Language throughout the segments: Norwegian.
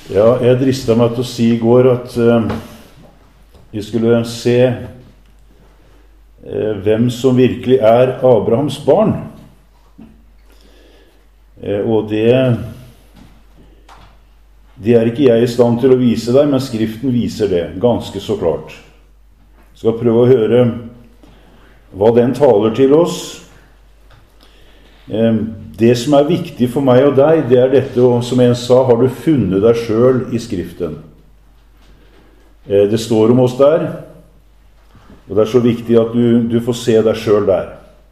Ja, jeg dristet meg til å si I går at vi skulle se hvem som virkelig Abrahams barn. Og det ikke jeg I stand til å vise deg, men Skriften viser det ganske så klart. Jeg skal prøve å høre hva den taler til oss. Det som viktig for meg og deg, det dette, og som en sa, har du funnet deg selv I Skriften. Det står om oss der, og det så viktig at du får se deg selv der.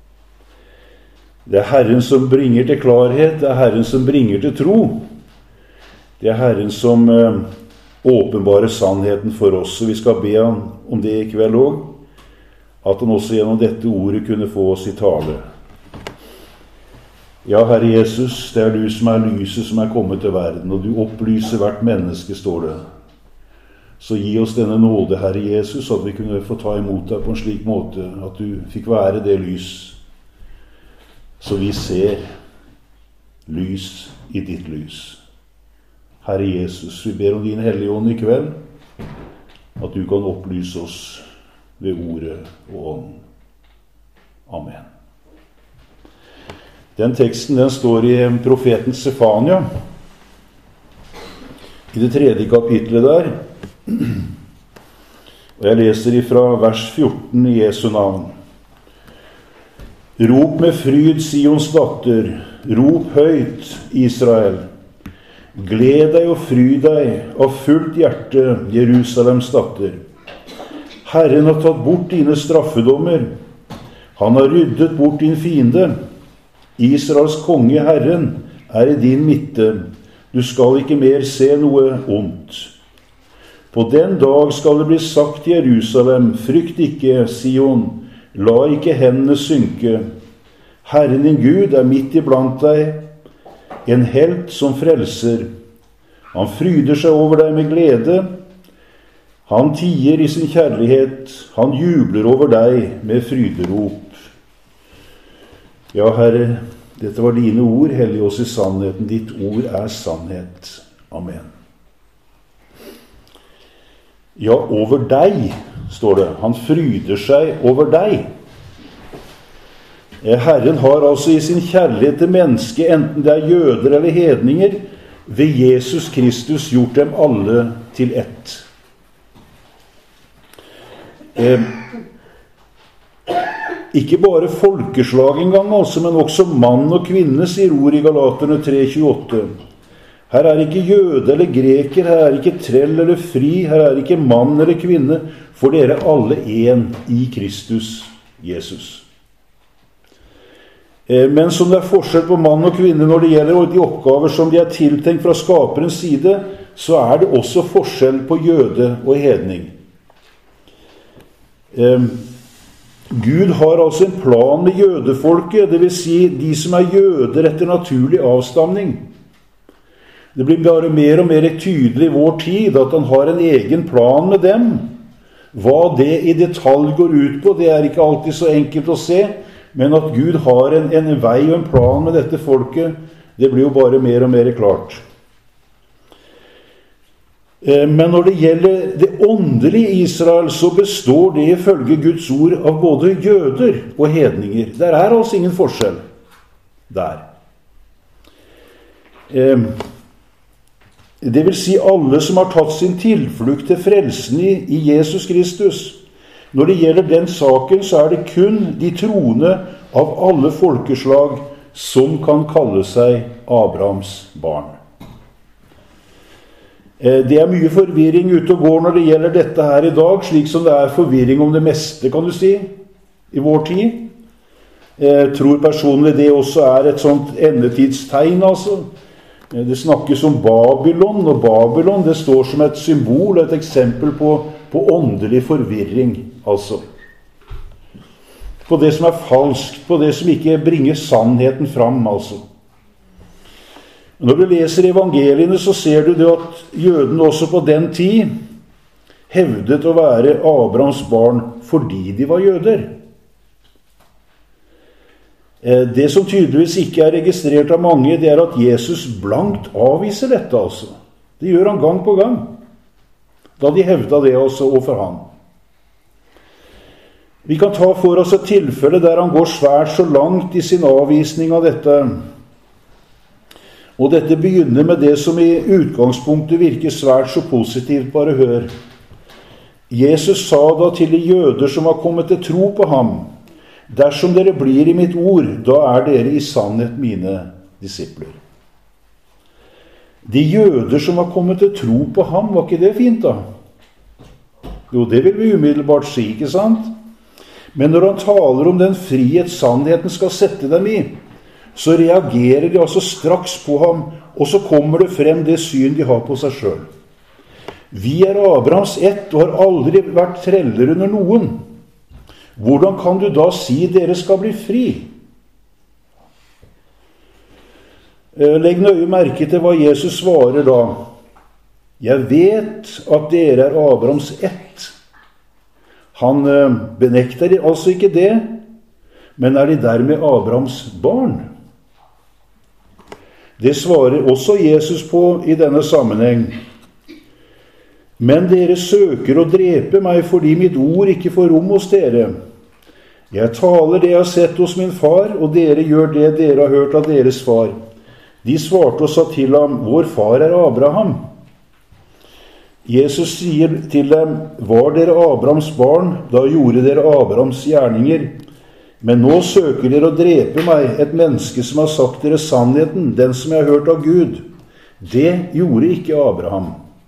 Det Herren som bringer til klarhet, det Herren som bringer til tro. Det Herren som åpenbarer sannheten for oss, og vi skal be Han om det I kveld også, at Han også gjennom dette ordet kunne få oss I tale. Ja, Herre Jesus, det du som lyset som kommet til verden, og du opplyser hvert menneske, står det. Så gi oss denne nåde, Herre Jesus, at vi kunne få ta imot deg på en slik måte, at du fikk være det lys, så vi ser lys I ditt lys. Herre Jesus, vi ber om din hellige ånd I kveld, at du kan opplyse oss ved ordet og ånd. Amen. Den teksten den står I profeten Sefania, I det 3. kapitlet der. Og jeg leser ifra vers 14 I Jesu navn. Rop med fryd, Sions datter, rop høyt, Israel. Gled deg og fryd deg av fullt hjerte, Jerusalems datter. Herren har tatt bort dine straffedommer. Han har ryddet bort din fiende. Israels konge Herren I din midte. Du skal ikke mer se noe ondt. På den dag skal det bli sagt til Jerusalem, frykt ikke, Sion, la ikke hendene synke. Herren din Gud midt iblant deg, en helt som frelser. Han fryder seg over deg med glede. Han tier I sin kjærlighet. Han jubler over deg med fryderop. Ja, Herre, dette var dine ord, hellig oss I sannheten. Ditt ord sannhet. Amen. Ja, over deg, står det. Han fryder seg over deg. Herren har altså I sin kjærlighet til mennesket, enten det jøder eller hedninger, ved Jesus Kristus gjort dem alle til ett. Ikke bare folkeslag engang, altså, men også mann og kvinne, sier ord I Galaterne 3,28. Her ikke jøde eller greker, her ikke trell eller fri, her ikke mann eller kvinne, for dere alle en I Kristus Jesus. Men som det forskjell på mann og kvinne når det gjelder de oppgaver som de tiltenkt fra skaperens side, så det også forskjell på jøde og hedning. Gud har altså en plan med jødefolket, det vil si de som jøder etter naturlig avstamning. Det blir bare mer og mer tydelig I vår tid at han har en egen plan med dem. Hva det I detalj går ut på, det ikke alltid så enkelt å se, men at Gud har en vei og en plan med dette folket, det blir jo bare mer og mer klart. Men når det gjelder det åndelige Israel, så består det ifølge Guds ord av både jøder og hedninger. Der altså ingen forskjell der. Det vil si alle som har tatt sin tilflukt til frelsen I Jesus Kristus. Når det gjelder den saken, så det kun de troende av alle folkeslag som kan kalle seg Abrahams barn. Det mye forvirring ute og går når det gjelder dette her I dag, slik som det forvirring om det meste, kan du si, I vår tid. Jeg tror personlig det også et sånt endetidstegn, altså. Det snakkes om Babylon, og Babylon, det står som et symbol, et eksempel på åndelig forvirring, altså. På det som falskt, på det som ikke bringer sannheten fram, altså. Når du leser evangeliene, så ser du det at jødene også på den tid hevdet å være Abrahams barn fordi de var jøder. Det som tydeligvis ikke registrert av mange, det at Jesus blankt avviser dette, altså. Det gjør han gang på gang, da de hevda det også overfor han. Vi kan ta for oss et tilfelle der han går svært så langt i sin avvisning av dette. Og dette begynner med det som i utgangspunktet virker svært så positivt. Bare hør. Jesus sa da til de jøder som var kommet til tro på ham: dersom dere blir i mitt ord, da er dere i sannhet mine disipler. De jøder som var kommet til tro på ham, var ikke det fint da? Jo, det vil vi umiddelbart si, ikke sant? Men når han taler om den frihet sannheten skal sette dem i, så reagerer de altså straks på ham, og så kommer det frem det syn de har på seg selv. Vi er Abrahams ett og har aldri vært treller under noen. Hvordan kan du da si dere skal bli fri? Legg nøye merke til hva Jesus svarer da. Jeg vet at dere er Abrahams ett. Han benekter altså ikke det, men er de dermed Abrahams barn? Det svarer også Jesus på i denne sammenheng. Men dere søker å drepe meg fordi mitt ord ikke får rom hos dere. Jeg taler det jeg har sett hos min far, og dere gjør det dere har hørt av deres far. De svarte og sa til ham: vår far er Abraham. Jesus sier til dem: var dere Abrahams barn, da gjorde dere Abrahams gjerninger. Men nå søker dere å drepe meg, et menneske som har sagt dere sannheten, den som jeg har hørt av Gud. Det gjorde ikke Abraham.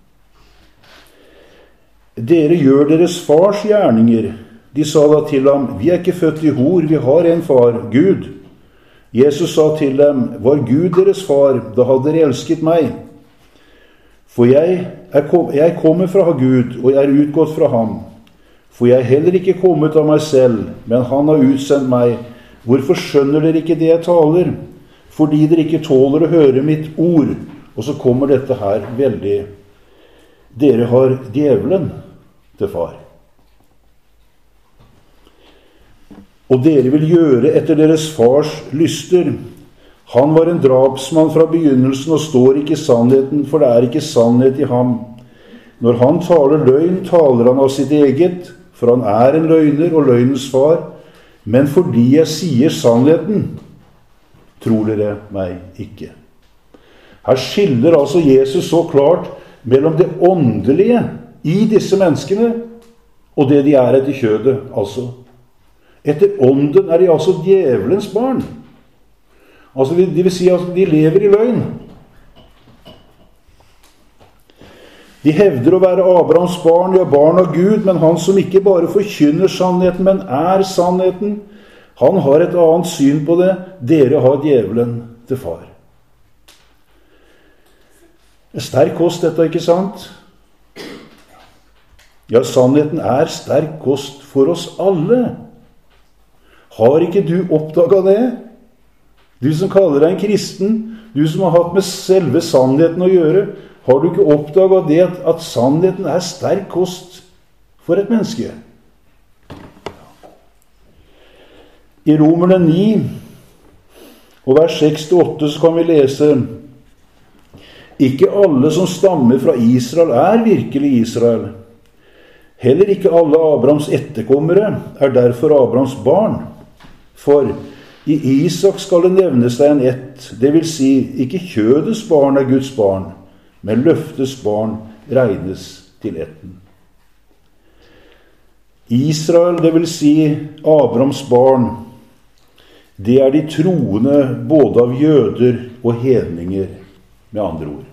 Dere gjør deres fars gjerninger. De sa da til ham: vi er ikke født i hor, vi har en far, Gud. Jesus sa til dem: var Gud deres far, da hadde dere elsket meg. For jeg kommer fra Gud, og jeg er utgått fra ham. For jeg er heller ikke kommet av meg selv, men han har utsendt meg. Hvorfor skjønner dere ikke det jeg taler? Fordi dere ikke tåler å høre mitt ord. Og så kommer dette her veldig. Dere har djevelen til far. Og dere vil gjøre etter deres fars lyster. Han var en drapsmann fra begynnelsen og står ikke i sannheten, for det er ikke sannhet i ham. Når han taler løgn, taler han av sitt eget, for han er en løgner og løgnens far. Men fordi jeg sier sannheten, tror dere meg ikke. Her skiller altså Jesus så klart mellom det åndelige i disse menneskene og det de er etter kjødet, altså. Etter ånden er de altså djevelens barn. Altså, det vil si at de lever i løgn. De hevder å være Abrahams barn, ja, barn av Gud, men han som ikke bare forkynner sannheten, men er sannheten, han har et annet syn på det. Dere har djevelen til far. Det er sterk kost dette, ikke sant? Ja, sannheten er sterk kost for oss alle. Har ikke du oppdaget det? Du som kaller deg en kristen, du som har hatt med selve sannheten å gjøre, har du ikke oppdaget det at sannheten er sterk kost for et menneske? I Romerne 9 og vers 6-8 så kan vi lese: ikke alle som stammer fra Israel er virkelig Israel. Heller ikke alle Abrahams etterkommere er derfor Abrahams barn. For i Isak skal det nevnes deg en ett, det vil si, ikke kjødets barn er Guds barn, men løftes barn regnes til etten. Israel, det vil si Abrahams barn, det er de troende både av jøder og hedninger, med andre ord.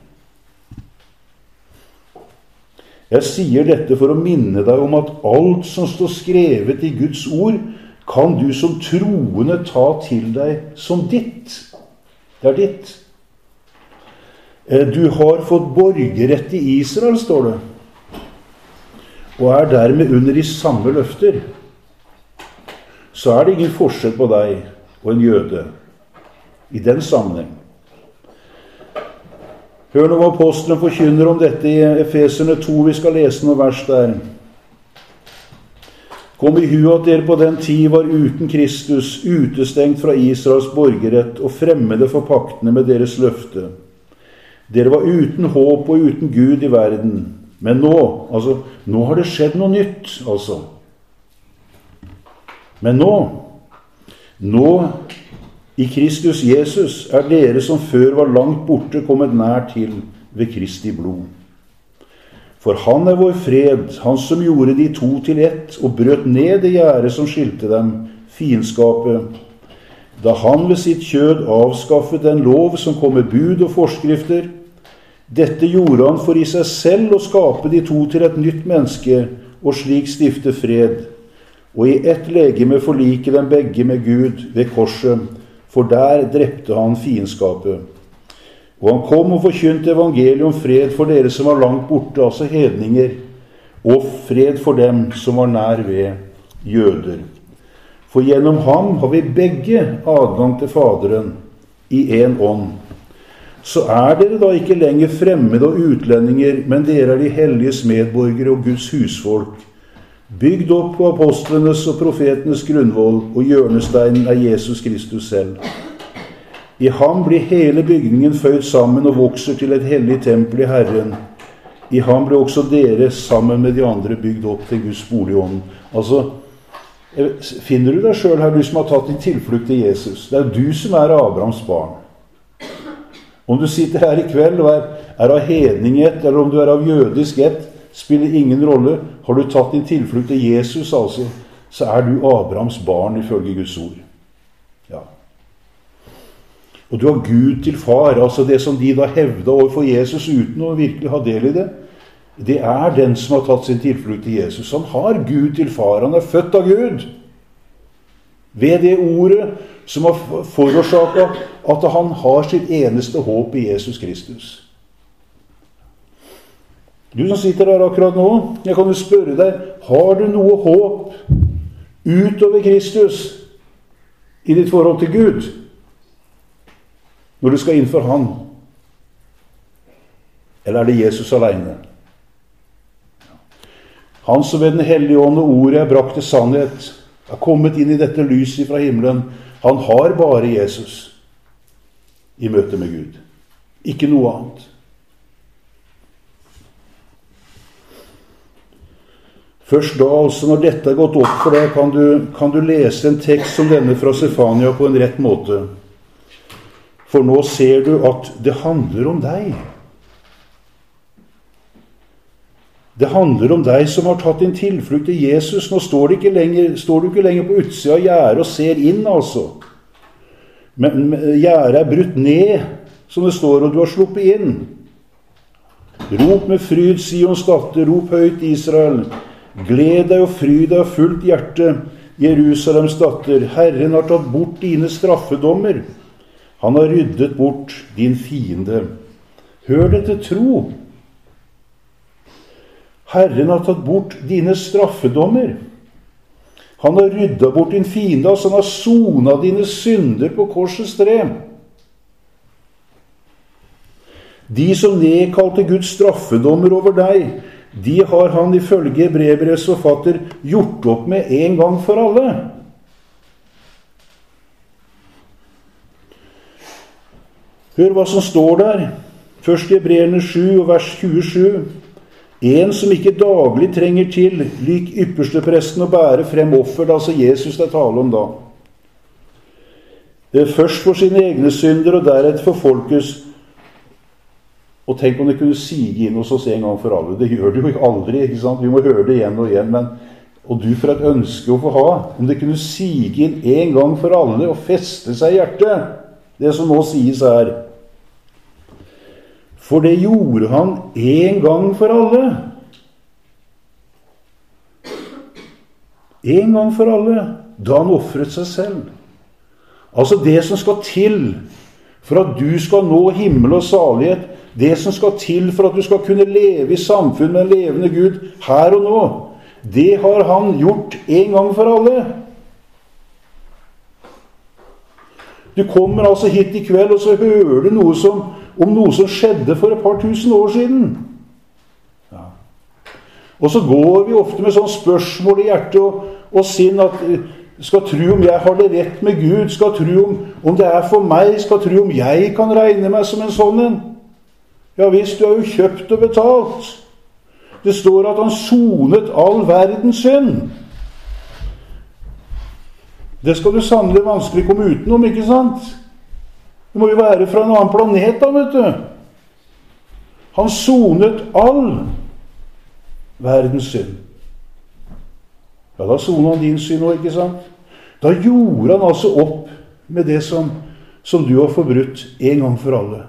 Jeg sier dette for å minne deg om at alt som står skrevet i Guds ord, kan du som troende ta til deg som ditt. Det er ditt. Du har fått borgerrett i Israel, står det, og er dermed under de samme løfter. Så er det ingen forskjell på deg og en jøde i den sammenheng. Hør nå hva apostelen forkynner om dette i Efeserne 2, vi skal lese noen vers der. Kom i hu at dere på den tid var uten Kristus, utestengt fra Israels borgerrett og fremmede for paktene med deres løfte. Dere var uten håp og uten Gud i verden. Men nå har det skjedd noe nytt, altså. Men nå i Kristus Jesus er dere som før var langt borte kommet nær til ved Kristi blod. For han er vår fred, han som gjorde de to til ett og brøt ned det gjerde som skilte dem, fiendskapet, da han ved sitt kjød avskaffet den lov som kom med bud og forskrifter. Dette gjorde han for i seg selv å skape de to til et nytt menneske og slik stifte fred, og i ett legeme forlike dem begge med Gud ved korset, for der drepte han fiendskapet. Og han kom og forkynte evangeliet om fred for dere som var langt borte, altså hedninger, og fred for dem som var nær ved, jøder. For gjennom ham har vi begge adgang til Faderen i en ånd. Så er dere da ikke lenger fremmede og utlendinger, men dere er de helliges medborgere og Guds husfolk, bygd opp på apostlenes og profetenes grunnvoll, og hjørnesteinen er Jesus Kristus selv. I ham blir hele bygningen føyd sammen og vokser til et hellig tempel i Herren. I ham blir også dere sammen med de andre bygd opp til Guds boligånd. Altså, finner du deg selv her, du som har tatt din tilflukt til Jesus? Det er du som er Abrahams barn. Om du sitter her i kveld og er av hedninget, eller om du er av jødisk ett, spiller ingen rolle. Har du tatt din tilflukt til Jesus, altså, så er du Abrahams barn ifølge Guds ord. Ja. Og du har Gud til far, altså det som de da hevda overfor Jesus uten å virkelig ha del i det. Det er den som har tatt sin tilflukt til Jesus. Han har Gud til far, han er født av Gud. Ved det ordet som har forårsaket at han har sitt eneste håp i Jesus Kristus. Du som sitter her akkurat nå, jeg kan jo spørre deg, har du noe håp utover Kristus i ditt forhold til Gud? Når du skal innfor han? Eller er det Jesus alene? Han som ved den hellige ånd og ordet er brakt til sannhet, er kommet inn i dette lyset fra himmelen. Han har bare Jesus i møte med Gud. Ikke noe annet. Først da, altså når dette er gått opp for deg, kan du lese en tekst som denne fra Sefania på en rett måte. For nå ser du at det handler om deg. Det handler om deg som har tatt din tilflukt til Jesus. Nå står du ikke lenger på utsida av gjerdet og ser inn, altså. Men gjerdet er brutt ned, som det står, og du har sluppet inn. Rop med fryd, Sions datter, rop høyt, Israel. Gled deg og fryd deg av fullt hjerte, Jerusalems datter. Herren har tatt bort dine straffedommer. Han har ryddet bort din fiende. Hør det til tro. Herren har tatt bort dine straffedommer. Han har ryddet bort din fiende, altså han har sonet dine synder på korsets tre. De som nedkalte Guds straffedommer over deg, de har han ifølge Hebreerbrevets forfatter gjort opp med en gang for alle. Hør hva som står der. Først i Hebreerne 7 og vers 27. En som ikke daglig trenger til, lik ypperstepresten å bære frem offer, altså Jesus det taler om da. Først for sine egne synder, og deretter for folkets. Og tenk om det kunne sige inn hos oss en gang for alle. Det gjør det jo aldri, ikke sant? Vi må høre det igjen og igjen, og du for et ønske å få ha, om det kunne sige inn en gang for alle, og feste seg i hjertet, det som nå sies her. For det gjorde han en gang for alle. En gang for alle, da han offret seg selv. Altså det som skal til for at du skal nå himmel og salighet, det som skal til for at du skal kunne leve i samfunn med en levende Gud her og nå, det har han gjort en gang for alle. Du kommer altså hit i kveld, og så hører du om noe som skjedde for et par tusen år siden. Ja. Og så går vi ofte med sånn spørsmål i hjertet og sinn at skal tro om jeg har det rett med Gud, skal tro om det er for meg, skal tro om jeg kan regne meg som en sånn en. Ja visst, du har jo kjøpt og betalt. Det står at han sonet all verdens synd. Det skal du sannelig vanskelig komme utenom, ikke sant? Det må jo være fra en annen planet da, vet du. Han sonet all verdens synd. Ja, da sonet han din synd også, ikke sant? Da gjorde han altså opp med det som du har forbrutt en gang for alle.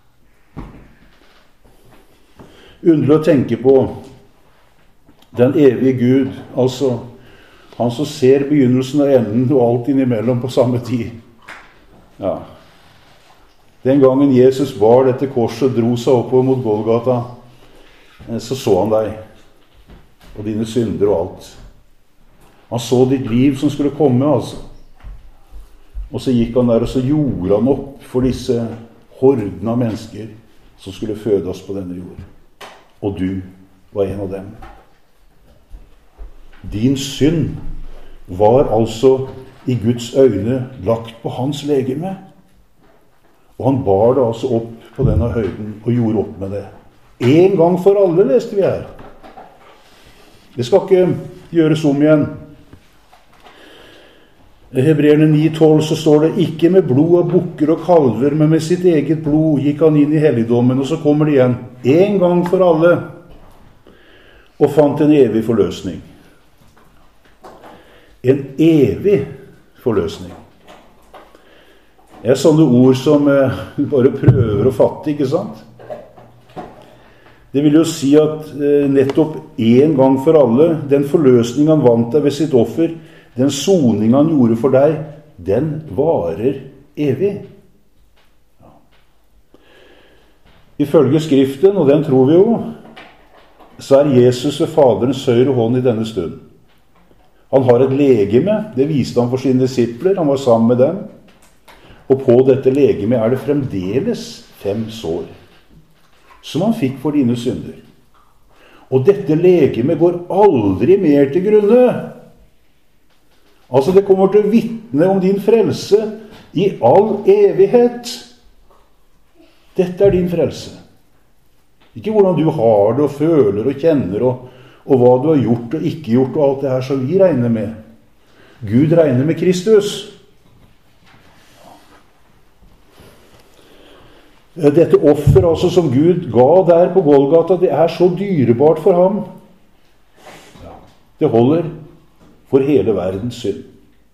Underlig å tenke på den evige Gud, altså han som ser begynnelsen og enden og alt innimellom på samme tid. Ja. Den gangen Jesus bar dette korset og dro seg oppover mot Golgata, så han deg og dine synder og alt. Han så ditt liv som skulle komme, altså. Og så gikk han der, og så gjorde han opp for disse hordene av mennesker som skulle fødes på denne jord. Og du var en av dem. Din synd var altså i Guds øyne lagt på hans legeme. Og han bar det altså opp på denne høyden og gjorde opp med det. En gang for alle, leste vi her. Det skal ikke gjøres om igjen. I Hebreerne 9,12 så står det: ikke med blod av bukker og kalver, men med sitt eget blod gikk han inn i helligdommen. Og så kommer det igjen: en gang for alle, og fant en evig forløsning. En evig forløsning. Det er sånne ord som bare prøver å fatte, ikke sant? Det vil jo si at nettopp en gang for alle, den forløsning han vant deg ved sitt offer, den soning han gjorde for deg, den varer evig. Ja. Ifølge Skriften, og den tror vi jo, så er Jesus ved Faderens høyre hånd i denne stund. Han har et legeme, det viste han for sine disipler, han var sammen med dem. Og på dette legeme er det fremdeles 5 sår, som han fikk for dine synder. Og dette legeme går aldri mer til grunne. Altså det kommer til å vitne om din frelse i all evighet. Dette er din frelse. Ikke hvordan du har det og føler og kjenner og hva du har gjort og ikke gjort og alt det her som vi regner med. Gud regner med Kristus. Dette offer altså som Gud ga der på Golgata, det er så dyrebart for ham. Det holder for hele verdens synd.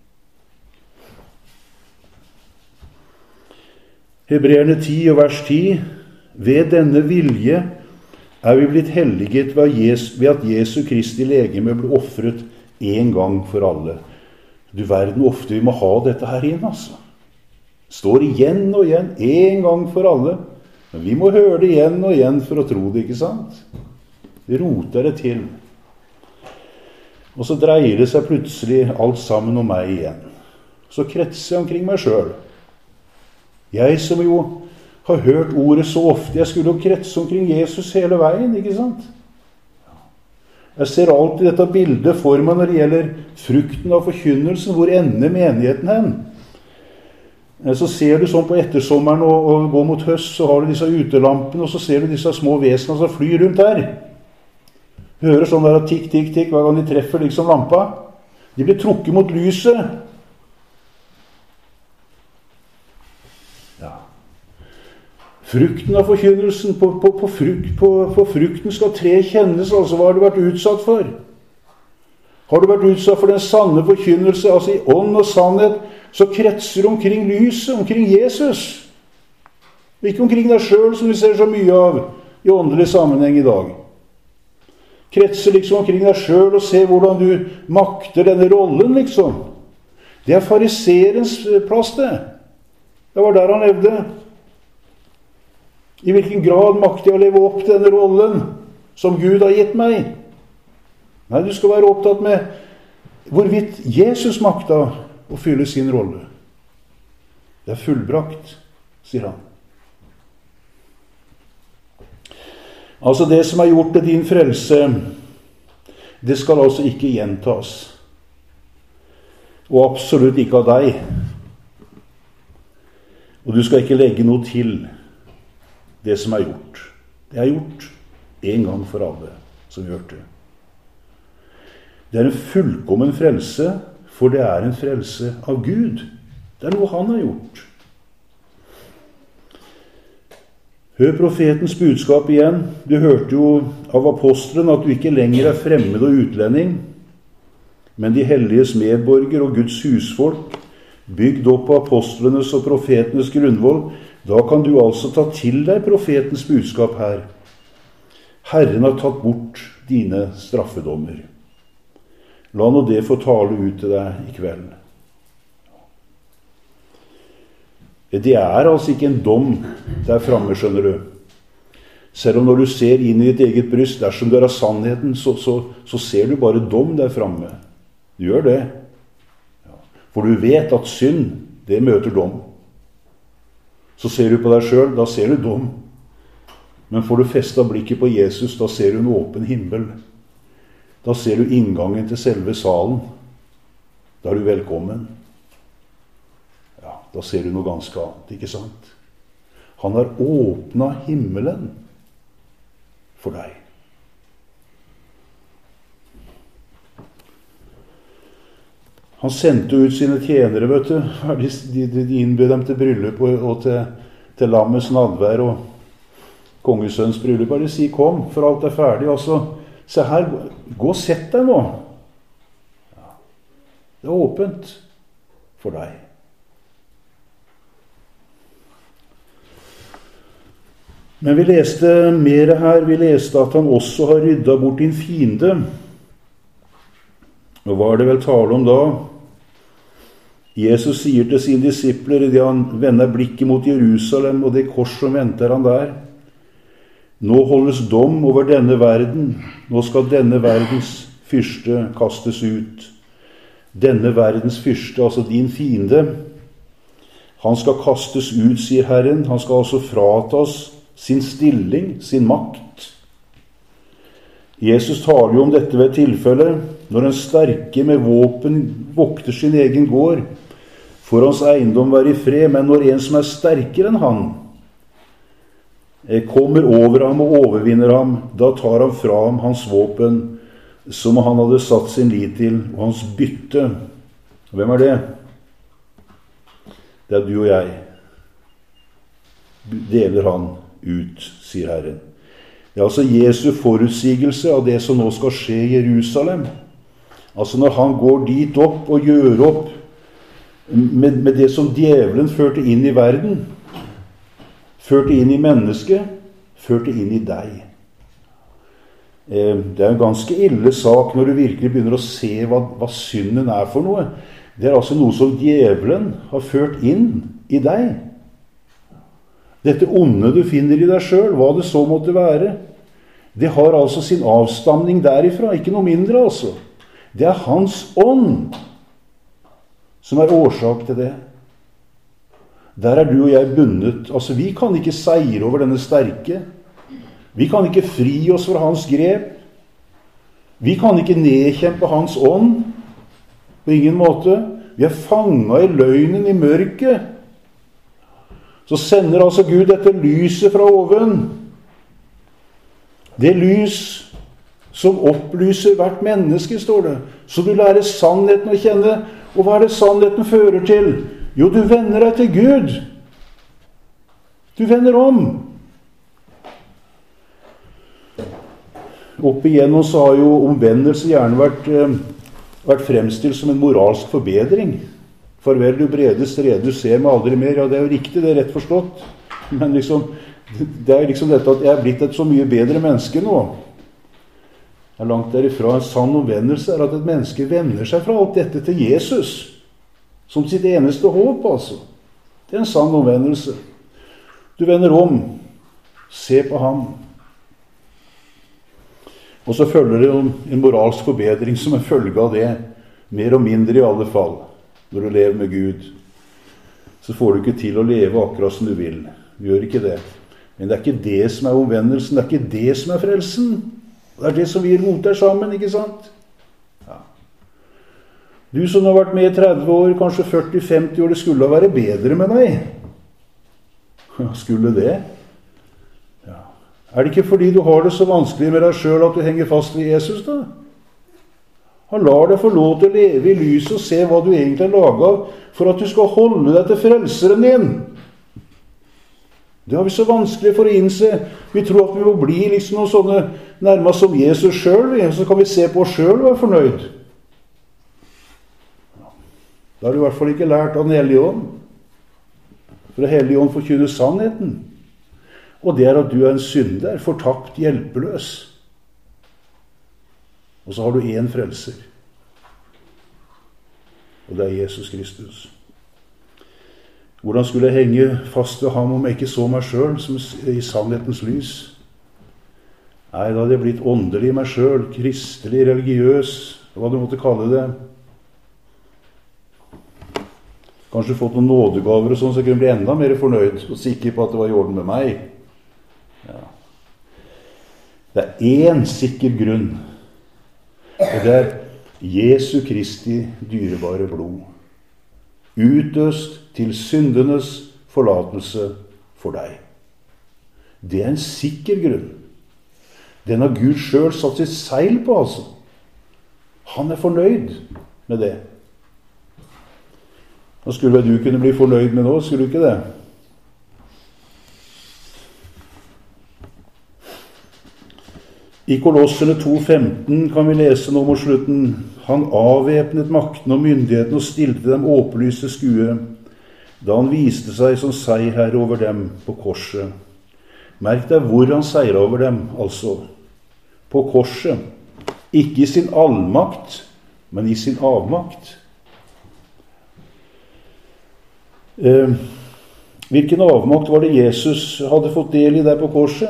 Hebreerne 10 og vers 10: ved denne vilje er vi blitt helliget ved at Jesu Kristi legeme ble offret en gang for alle. Du verden ofte vi må ha dette her inn, altså. Står igjen og igjen, en gang for alle. Men vi må høre det igjen og igjen for å tro det, ikke sant? Det roter det til. Og så dreier det seg plutselig alt sammen om meg igjen. Så kretser jeg omkring meg selv. Jeg som jo har hørt ordet så ofte, jeg skulle jo kretse omkring Jesus hele veien, ikke sant? Jeg ser alltid dette bildet for meg når det gjelder frukten av forkynnelsen. Hvor ender menigheten hen? Så ser du sånn på ettersommeren og går mot høst, så har du disse utelampene, og så ser du disse små vesenene som flyr rundt der. Hører sånn der tikk, tikk, tikk hver gang de treffer liksom lampa. De blir trukket mot lyset. Ja. Frukten av forkynnelsen, på frukten skal tre kjennes, altså hva har du vært utsatt for? Har du vært utsatt for den sanne forkynnelse, altså i ånd og sannhet, så kretser du omkring lyset, omkring Jesus. Ikke omkring deg selv, som vi ser så mye av i åndelig sammenheng i dag. Kretser liksom omkring deg selv og ser hvordan du makter denne rollen, liksom. Det er fariserens plass, det. Det var der han levde. I hvilken grad makter jeg å leve opp denne rollen som Gud har gitt meg? Nei, du skal være opptatt med hvorvidt Jesus makta å fylle sin rolle. Det er fullbrakt, sier han. Altså det som er gjort til din frelse, det skal altså ikke gjentas. Og absolutt ikke av deg. Og du skal ikke legge noe til det som er gjort. Det er gjort en gang for alle, som vi hørte. Det er en fullkommen frelse, for det er en frelse av Gud. Det er noe han har gjort. Hør profetens budskap igjen. Du hørte jo av apostelen at du ikke lenger er fremmed og utlending, men de helliges medborger og Guds husfolk, bygd opp av apostlenes og profetenes grunnvoll. Da kan du altså ta til deg profetens budskap her. Herren har tatt bort dine straffedommer. La nå det få tale ut til deg i kveld. Det er altså ikke en dom der framme, skjønner du. Selv om når du ser inn i ditt eget bryst, dersom du er av sannheten, så ser du bare dom der framme. Du gjør det. For du vet at synd, det møter dom. Så ser du på deg selv, da ser du dom. Men får du festet blikket på Jesus, da ser du en åpen himmel. Da ser du inngangen til selve salen. Da er du velkommen. Ja, da ser du noe ganske annet, ikke sant? Han har åpnet himmelen for deg. Han sendte ut sine tjenere, vet du. De innbød dem til bryllup og til lammets nadvær og kongesønns bryllup. Bare si, kom, for alt er ferdig. Altså, se her, gå og sett deg nå. Ja, det er åpent for deg. Men vi leste mer her. Vi leste at han også har ryddet bort din fiende. Og hva er det vel tale om da? Jesus sier til sine disipler idet han vender blikket mot Jerusalem og det kors som venter han der. Nå holdes dom over denne verden. Nå skal denne verdens fyrste kastes ut. Denne verdens fyrste, altså din fiende. Han skal kastes ut, sier Herren. Han skal altså fratas sin stilling, sin makt. Jesus taler jo om dette ved tilfelle. Når en sterke med våpen vokter sin egen gård, får hans eiendom være i fred, men når en som er sterkere enn han kommer over ham og overvinner ham, da tar han fra ham hans våpen som han hadde satt sin lit til, og hans bytte. Hvem er det? Det er du og jeg. Deler han ut, sier Herren. Det er altså Jesu forutsigelse av det som nå skal skje i Jerusalem. Altså når han går dit opp og gjør opp med det som djevelen førte inn i verden, førte inn i mennesket, førte inn i deg. Det er en ganske ille sak når du virkelig begynner å se hva synden er for noe. Det er altså noe som djevelen har ført inn i deg. Dette onde du finner i deg selv, hva det så måtte være, det har altså sin avstamning derifra, ikke noe mindre altså. Det er hans ånd som er årsak til det. Der er du og jeg bundet. Altså, vi kan ikke seire over denne sterke. Vi kan ikke fri oss fra hans grep. Vi kan ikke nedkjempe hans ånd. På ingen måte. Vi er fanget i løgnen i mørket. Så sender altså Gud dette lyset fra oven. Det lys som opplyser hvert menneske, står det. Så du lærer sannheten å kjenne. Og hva er det sannheten fører til? Jo, du vender deg til Gud. Du vender om. Opp igjennom så har jo omvendelse gjerne vært fremstilt som en moralsk forbedring. Farvel, du brede strede, du ser meg aldri mer. Ja, det er jo riktig, det er rett forstått. Men liksom, det er liksom dette at jeg er blitt et så mye bedre menneske nå. Det er langt derifra. En sann omvendelse er at et menneske vender seg fra alt dette til Jesus. Som sitt eneste håp, altså. Det er en sann omvendelse. Du vender om. Se på ham. Og så følger det en moralsk forbedring som en følge av det. Mer og mindre i alle fall. Når du lever med Gud, så får du ikke til å leve akkurat som du vil. Du gjør ikke det. Men det er ikke det som er omvendelsen. Det er ikke det som er frelsen. Det er det som vi roter sammen, ikke sant? Ja. Du som har vært med i 30 år, kanskje 40-50 år, det skulle være bedre med deg. Skulle det? Ja. Er det ikke fordi du har det så vanskelig med deg selv at du henger fast ved Jesus da? Han lar deg få lov til å leve i lyset og se hva du egentlig er laget av, for at du skal holde deg til frelseren din. Det har vi så vanskelig for å innse. Vi tror at vi må bli liksom noen sånne nærmest som Jesus selv, og så kan vi se på oss selv og være fornøyd. Da har du i hvert fall ikke lært av den hellige ånd. For den hellige ånd forkynner sannheten. Og det er at du er en synder, fortapt, hjelpeløs. Og så har du en frelser. Og det er Jesus Kristus. Hvordan skulle jeg henge fast ved ham om jeg ikke så meg selv som i sannhetens lys? Nei, da hadde jeg blitt åndelig i meg selv, kristelig, religiøs, hva du måtte kalle det. Kanskje fått noen nådegaver og sånn, så jeg kunne bli enda mer fornøyd og sikker på at det var i orden med meg. Ja. Det er én sikker grunn, og det er Jesu Kristi dyrebare blod, utøst til syndenes forlatelse for deg. Det er en sikker grunn. Den har Gud selv satt sitt seil på, altså. Han er fornøyd med det. Hva skulle du kunne bli fornøyd med nå, skulle du ikke det? I Kolosserne 2,15 kan vi lese nå mot slutten: Han avvæpnet makten og myndigheten og stilte dem åpenlyse skue, da han viste seg som seierherre over dem på korset. Merk deg hvor han seiret over dem, altså. På korset. Ikke i sin allmakt, men i sin avmakt. Hvilken avmakt var det Jesus hadde fått del i der på korset?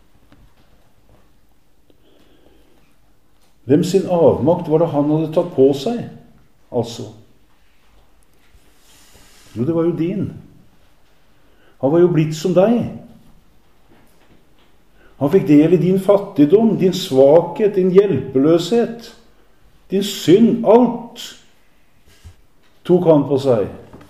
Hvem sin avmakt var det han hadde tatt på seg, altså? Jo, det var jo din. Han var jo blitt som deg. Han fikk del i din fattigdom, din svakhet, din hjelpeløshet, din synd, alt tok han på seg.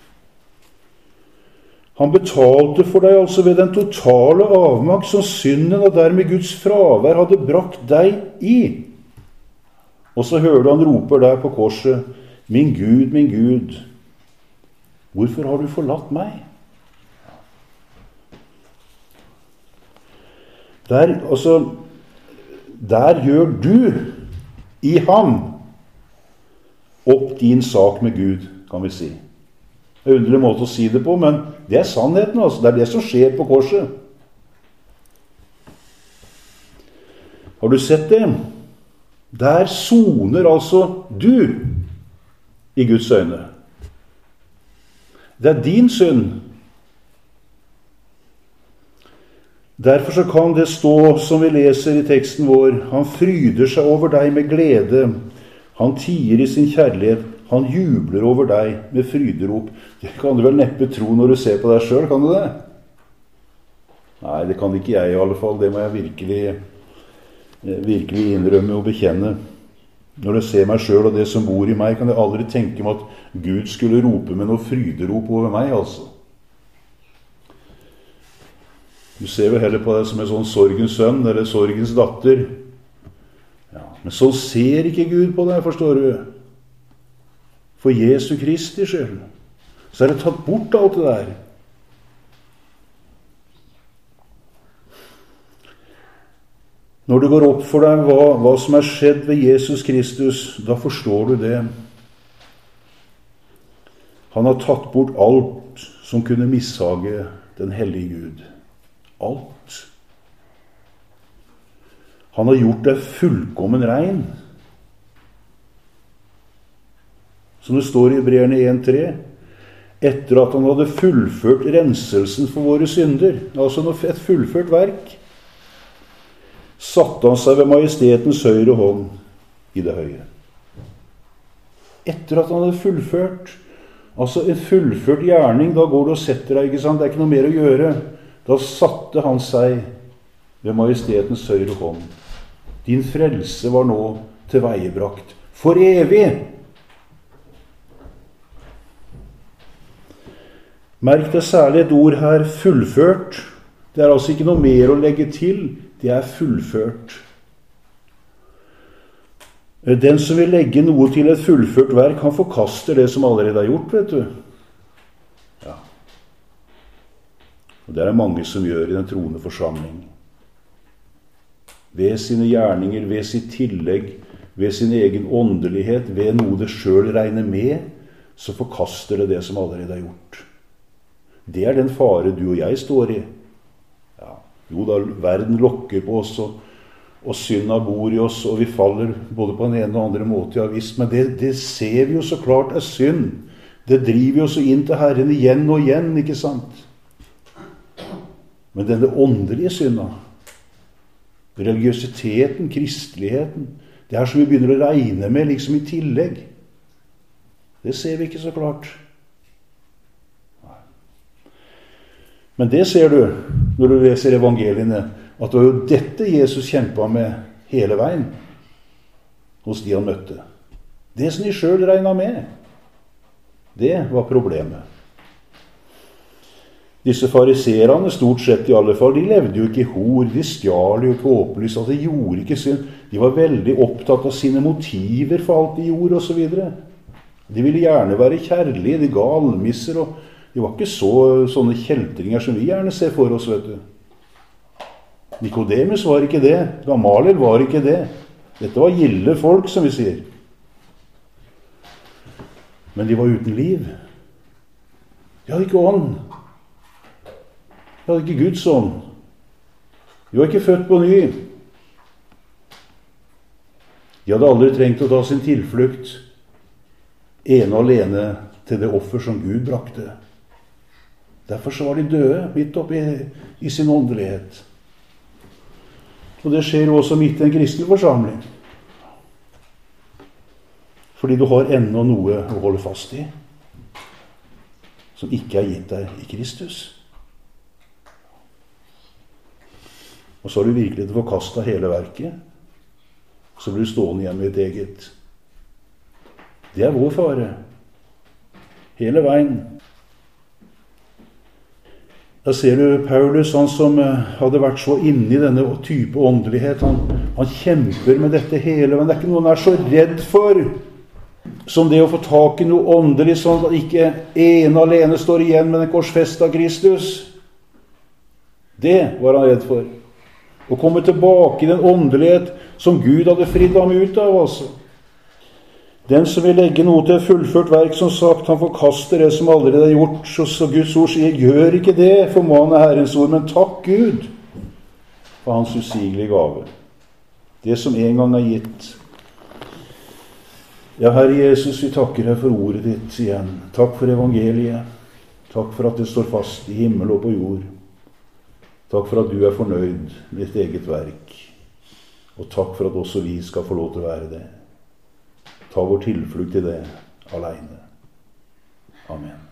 Han betalte for deg altså ved den totale avmakt som synden og dermed Guds fravær hadde brakt deg i. Og så hører du han roper der på korset: min Gud, hvorfor har du forlatt meg? Der gjør du i ham opp din sak med Gud, kan vi si. Det er en underlig måte å si det på, men det er sannheten, altså. Det er det som skjer på korset. Har du sett det? Der soner altså du i Guds øyne. Det er din synd. Derfor så kan det stå, som vi leser i teksten vår: han fryder seg over deg med glede. Han tier i sin kjærlighet. Han jubler over deg med fryderop. Det kan du vel neppe tro når du ser på deg selv, kan du det? Nei, det kan ikke jeg i alle fall. Det må jeg virkelig innrømme og bekjenne. Når jeg ser meg selv og det som bor i meg, kan jeg aldri tenke meg at Gud skulle rope med noe fryderop over meg, altså. Du ser jo heller på deg som en sånn sorgens sønn eller sorgens datter. Ja, men så ser ikke Gud på deg, forstår du. For Jesu Kristi skyld så er det tatt bort alt det der. Når det går opp for deg hva som er skjedd ved Jesus Kristus, da forstår du det. Han har tatt bort alt som kunne mishage den hellige Gud. Alt. Han har gjort deg fullkommen rein. Som det står i Hebreerne 1,3, etter at han hadde fullført renselsen for våre synder, altså et fullført verk, satte han seg ved majestetens høyre hånd i det høye. Etter at han hadde fullført, altså en fullført gjerning, da går du og setter deg, ikke sant? Det er ikke noe mer å gjøre. Da satte han seg ved majestetens høyre hånd. Din frelse var nå tilveiebrakt for evig. Merk deg særlig et ord her, fullført. Det er altså ikke noe mer å legge til Det er fullført. Den som vil legge noe til et fullført verk, han forkaster det som allerede er gjort, vet du. Ja. Og det er det mange som gjør i den troende forsamling. Ved sine gjerninger, ved sitt tillegg, ved sin egen åndelighet, ved noe det selv regner med, så forkaster det som allerede er gjort. Det er den fare du og jeg står i. Ja. Jo da, verden lokker på oss, og synda bor i oss, og vi faller både på den ene og andre måte, ja visst, men det ser vi jo så klart er synd. Det driver oss inn til Herren igjen og igjen, ikke sant? Men denne åndelige synda, religiøsiteten, kristeligheten, det er som vi begynner å regne med liksom i tillegg. Det ser vi ikke så klart. Men det ser du når du leser evangeliene, at det var jo dette Jesus kjempet med hele veien hos de han møtte. Det som de selv regnet med, det var problemet. Disse fariserene, stort sett i alle fall, de levde jo ikke i hor, de stjal jo ikke åpenlyst, altså de gjorde ikke synd. De var veldig opptatt av sine motiver for alt de gjorde, og så videre. De ville gjerne være kjærlige, de ga almisser, og de var ikke sånne kjeltringer som vi gjerne ser for oss, vet du. Nikodemus var ikke det, Gamaliel var ikke det. Dette var gilde folk, som vi sier. Men de var uten liv. De hadde ikke ånd. De hadde ikke Guds ånd. De var ikke født på ny. De hadde aldri trengt å ta sin tilflukt ene og alene til det offer som Gud brakte. Derfor så var de døde midt oppe i sin åndelighet. Og det skjer også midt i en kristen forsamling. Fordi du har ennå noe å holde fast i som ikke er gitt deg i Kristus. Og så har du virkelig forkastet hele verket. Så blir du stående igjen med ditt eget. Det er vår fare. Hele veien. Da ser du Paulus, han som hadde vært så inne i denne type åndelighet. Han kjemper med dette hele veien. Det er ikke noe han er så redd for som det å få tak i noe åndelig, sånn at ikke ene alene står igjen med den korsfesta Kristus. Det var han redd for. Å komme tilbake i den åndelighet som Gud hadde fridd ham ut av, altså. Den som vil legge noe til fullført verk, som sagt, han forkaster det som allerede er gjort. Så Guds ord sier, gjør ikke det, formaner Herrens ord, men takk Gud for hans usigelige gave. Det som en gang er gitt. Ja, Herre Jesus, vi takker deg for ordet ditt igjen. Takk for evangeliet. Takk for at det står fast i himmel og på jord. Takk for at du er fornøyd med ditt eget verk. Og takk for at også vi skal få lov til å være det. Ta vår tilflukt til det alene. Amen.